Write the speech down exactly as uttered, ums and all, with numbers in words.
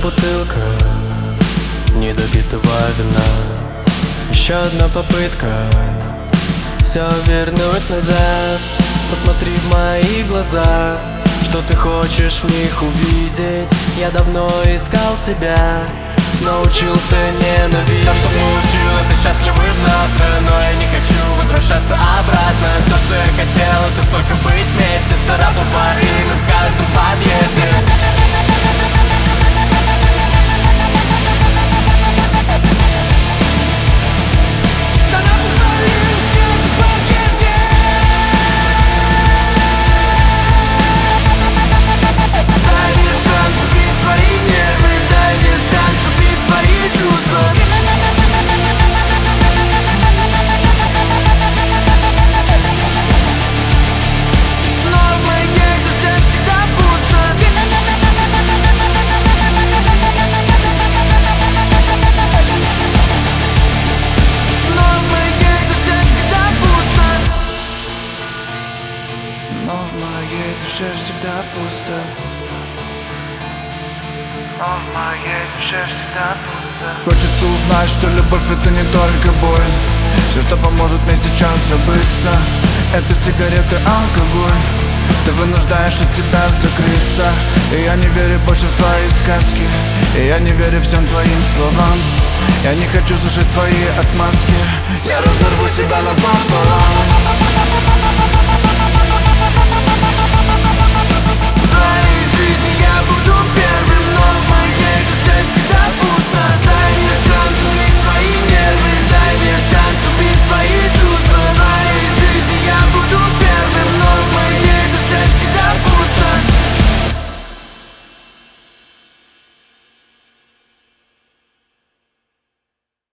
бутылка недопитого вина. Еще одна попытка все вернуть назад. Посмотри в мои глаза, что ты хочешь в них увидеть. Я давно искал себя, научился ненавидеть. Все, что получил, это счастливый завтра, но я не хочу возвращаться обратно. Все, что я хотел, это только быть вместе. Царапал по имя в каждом подъезде. Но в моей душе всегда пусто. Но в моей душе всегда пусто. Хочется узнать, что любовь это не только боль. Все, что поможет мне сейчас забыться, это сигареты, алкоголь. Ты вынуждаешь от тебя закрыться. И я не верю больше в твои сказки. И я не верю всем твоим словам. Я не хочу слушать твои отмазки. Я разорву себя напополам.